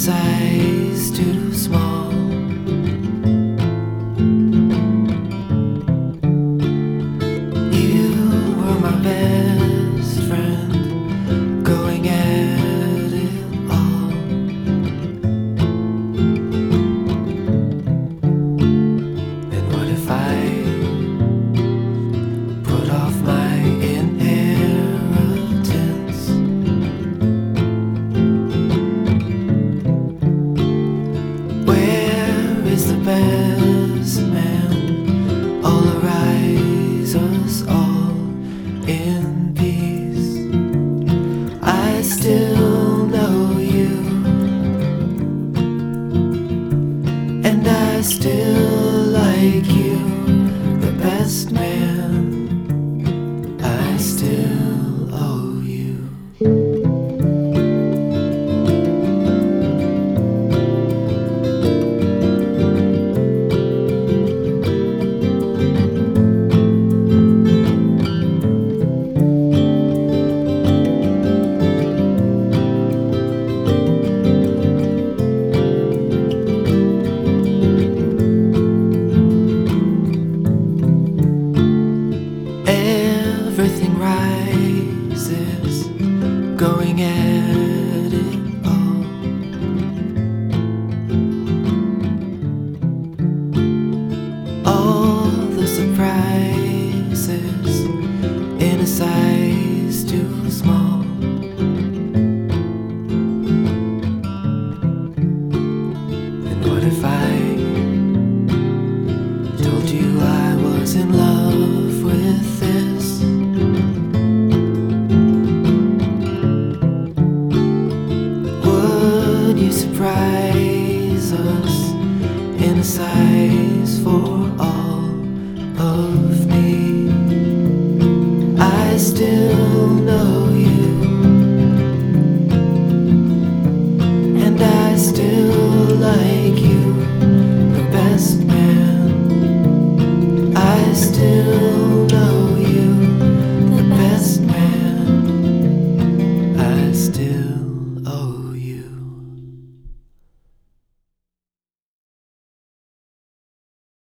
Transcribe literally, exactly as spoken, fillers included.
size too small. You were my best friend, going at it all. And what if I put off my inheritance? Where is the best man? All arise us all in peace. I still know you, and I still like you, the best man. I still owe you. Everything rises, going at it all. All the surprises in a size too small. And what if I told you I was in love with this? Would you surprise us in a size for all of me? I still know you, and I still like you,